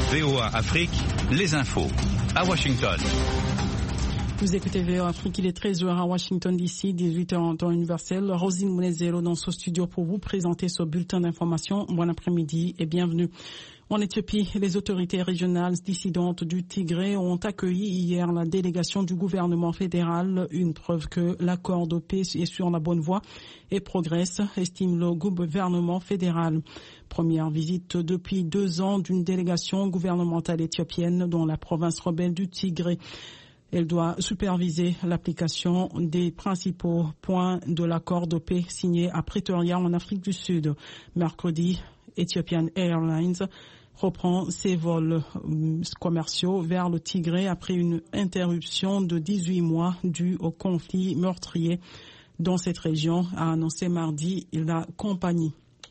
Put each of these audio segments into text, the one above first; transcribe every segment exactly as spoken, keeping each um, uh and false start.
V O A Afrique, les infos. À Washington. Vous écoutez V O A Afrique, il est treize heures à Washington D C, dix-huit heures en temps universel. Rosine Mounezero dans ce studio pour vous présenter ce bulletin d'information. Bon après-midi et bienvenue. En Éthiopie, les autorités régionales dissidentes du Tigré ont accueilli hier la délégation du gouvernement fédéral, une preuve que l'accord de paix est sur la bonne voie et progresse, estime le gouvernement fédéral. Première visite depuis deux ans d'une délégation gouvernementale éthiopienne dans la province rebelle du Tigré. Elle doit superviser l'application des principaux points de l'accord de paix signé à Pretoria en Afrique du Sud. Mercredi, Ethiopian Airlines reprend ses vols commerciaux vers le Tigré après une interruption de dix-huit mois due au conflit meurtrier dans cette région, a annoncé mardi la compagnie.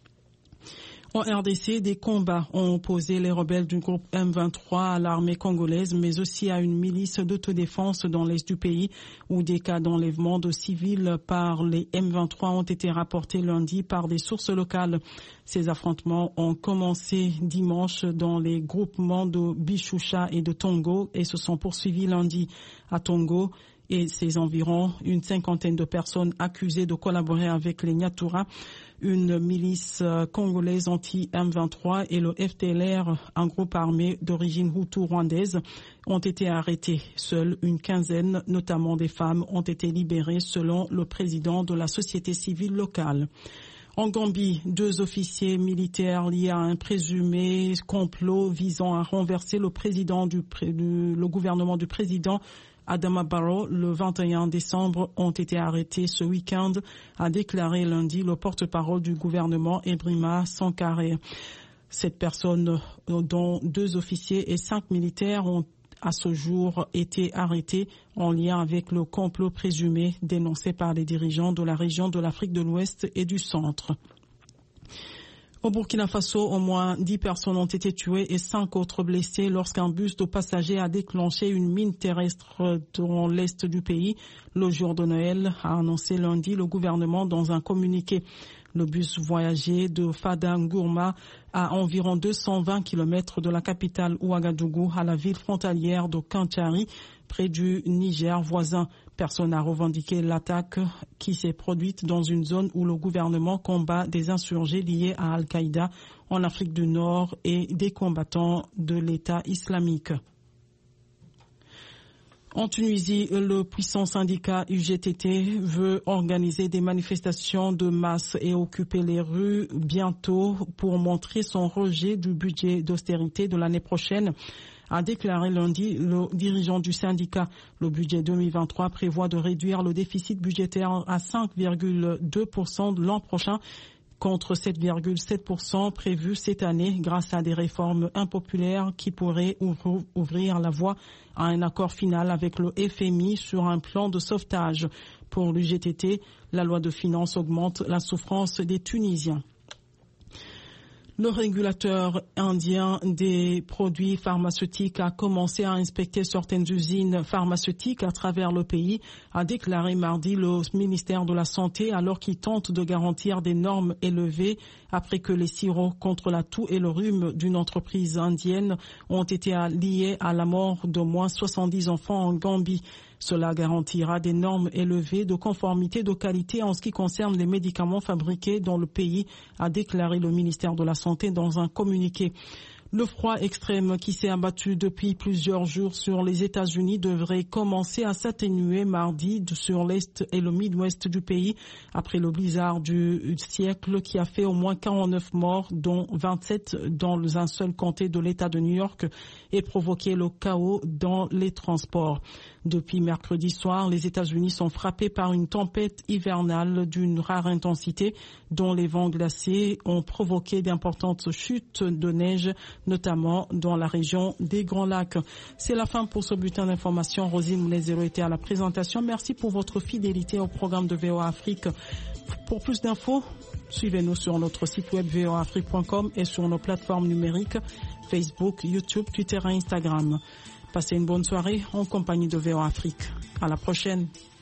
En R D C, des combats ont opposé les rebelles du groupe M vingt-trois à l'armée congolaise, mais aussi à une milice d'autodéfense dans l'est du pays, où des cas d'enlèvement de civils par les M vingt-trois ont été rapportés lundi par des sources locales. Ces affrontements ont commencé dimanche dans les groupements de Bishusha et de Tongo et se sont poursuivis lundi à Tongo et ses environs. Une cinquantaine de personnes accusées de collaborer avec les Nyatura, une milice congolaise anti-M vingt-trois et le F D L R, un groupe armé d'origine hutu-rwandaise, ont été arrêtés. Seule une quinzaine, notamment des femmes, ont été libérées selon le président de la société civile locale. En Gambie, deux officiers militaires liés à un présumé complot visant à renverser le président du, du le gouvernement du président Adama Barrow, le vingt et un décembre, ont été arrêtés ce week-end, a déclaré lundi le porte-parole du gouvernement Ebrima Sankare. Cette personne, dont deux officiers et cinq militaires, ont à ce jour été arrêtés en lien avec le complot présumé dénoncé par les dirigeants de la région de l'Afrique de l'Ouest et du Centre. Au Burkina Faso, au moins dix personnes ont été tuées et cinq autres blessées lorsqu'un bus de passagers a déclenché une mine terrestre dans l'est du pays le jour de Noël, a annoncé lundi le gouvernement dans un communiqué. Le bus voyageait de Fada-Ngourma à environ deux cent vingt kilomètres de la capitale Ouagadougou à la ville frontalière de Kantari, près du Niger voisin. Personne n'a revendiqué l'attaque qui s'est produite dans une zone où le gouvernement combat des insurgés liés à Al-Qaïda en Afrique du Nord et des combattants de l'État islamique. En Tunisie, le puissant syndicat U G T T veut organiser des manifestations de masse et occuper les rues bientôt pour montrer son rejet du budget d'austérité de l'année prochaine, a déclaré lundi le dirigeant du syndicat. Le budget deux mille vingt-trois prévoit de réduire le déficit budgétaire à cinq virgule deux pour cent de l'an prochain, contre sept virgule sept pour cent prévu cette année grâce à des réformes impopulaires qui pourraient ouvrir la voie à un accord final avec le F M I sur un plan de sauvetage. Pour l'U G T T, la loi de finances augmente la souffrance des Tunisiens. Le régulateur indien des produits pharmaceutiques a commencé à inspecter certaines usines pharmaceutiques à travers le pays, a déclaré mardi le ministère de la Santé alors qu'il tente de garantir des normes élevées après que les sirops contre la toux et le rhume d'une entreprise indienne ont été liés à la mort d'au moins soixante-dix enfants en Gambie. Cela garantira des normes élevées de conformité de qualité en ce qui concerne les médicaments fabriqués dans le pays, a déclaré le ministère de la Santé dans un communiqué. Le froid extrême qui s'est abattu depuis plusieurs jours sur les États-Unis devrait commencer à s'atténuer mardi sur l'est et le Midwest du pays après le blizzard du siècle qui a fait au moins quarante-neuf morts, dont vingt-sept dans un seul comté de l'État de New York, et provoqué le chaos dans les transports. Depuis mercredi soir, les États-Unis sont frappés par une tempête hivernale d'une rare intensité dont les vents glacés ont provoqué d'importantes chutes de neige, notamment dans la région des Grands Lacs. C'est la fin pour ce bulletin d'information. Rosine Moulezero était à la présentation. Merci pour votre fidélité au programme de V O A Afrique. Pour plus d'infos, suivez-nous sur notre site web v o a afrique point com et sur nos plateformes numériques Facebook, YouTube, Twitter et Instagram. Passez une bonne soirée en compagnie de V O A Afrique. À la prochaine.